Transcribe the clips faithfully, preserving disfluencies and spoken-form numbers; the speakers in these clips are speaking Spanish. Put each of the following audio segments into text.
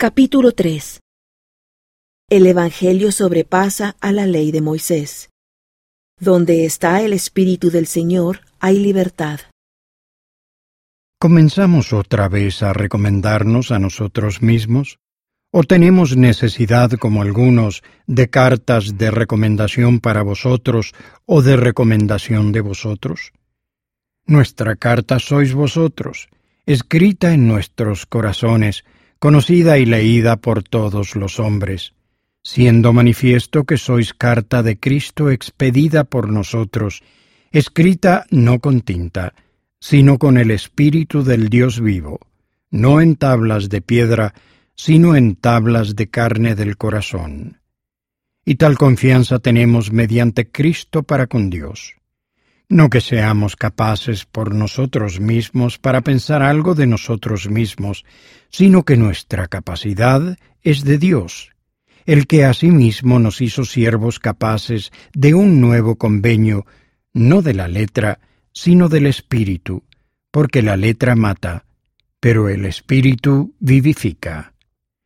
Capítulo tres. El Evangelio sobrepasa a la ley de Moisés. Donde está el Espíritu del Señor, hay libertad. ¿Comenzamos otra vez a recomendarnos a nosotros mismos? ¿O tenemos necesidad, como algunos, de cartas de recomendación para vosotros o de recomendación de vosotros? Nuestra carta sois vosotros, escrita en nuestros corazones, conocida y leída por todos los hombres, siendo manifiesto que sois carta de Cristo expedida por nosotros, escrita no con tinta, sino con el Espíritu del Dios vivo, no en tablas de piedra, sino en tablas de carne del corazón. Y tal confianza tenemos mediante Cristo para con Dios. No que seamos capaces por nosotros mismos para pensar algo de nosotros mismos, sino que nuestra capacidad es de Dios, el que asimismo nos hizo siervos capaces de un nuevo convenio, no de la letra, sino del Espíritu, porque la letra mata, pero el Espíritu vivifica.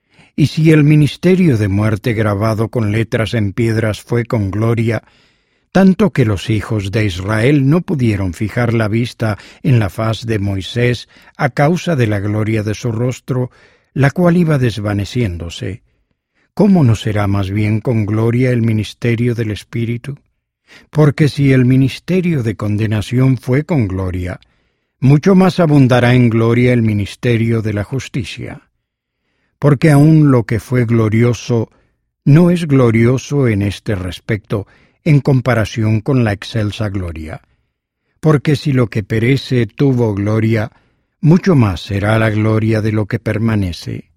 Y si el ministerio de muerte grabado con letras en piedras fue con gloria, tanto que los hijos de Israel no pudieron fijar la vista en la faz de Moisés a causa de la gloria de su rostro, la cual iba desvaneciéndose, ¿cómo no será más bien con gloria el ministerio del Espíritu? Porque si el ministerio de condenación fue con gloria, mucho más abundará en gloria el ministerio de la justicia. Porque aun lo que fue glorioso no es glorioso en este respecto, en comparación con la excelsa gloria. Porque si lo que perece tuvo gloria, mucho más será la gloria de lo que permanece.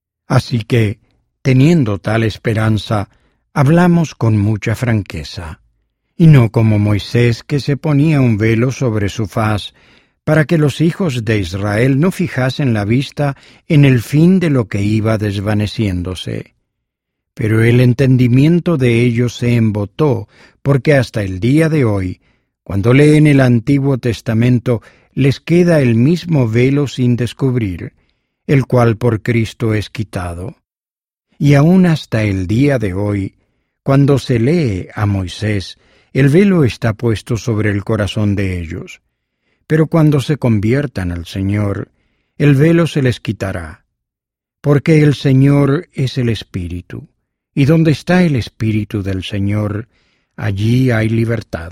Así que, teniendo tal esperanza, hablamos con mucha franqueza, y no como Moisés, que se ponía un velo sobre su faz, para que los hijos de Israel no fijasen la vista en el fin de lo que iba desvaneciéndose. Pero el entendimiento de ellos se embotó, porque hasta el día de hoy, cuando leen el Antiguo Testamento, les queda el mismo velo sin descubrir, el cual por Cristo es quitado. Y aún hasta el día de hoy, cuando se lee a Moisés, el velo está puesto sobre el corazón de ellos. Pero cuando se conviertan al Señor, el velo se les quitará, porque el Señor es el Espíritu. Y donde está el Espíritu del Señor, allí hay libertad.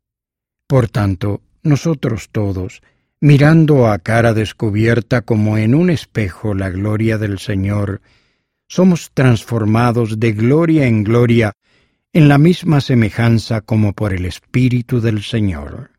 Por tanto, nosotros todos, mirando a cara descubierta como en un espejo la gloria del Señor, somos transformados de gloria en gloria en la misma semejanza como por el Espíritu del Señor.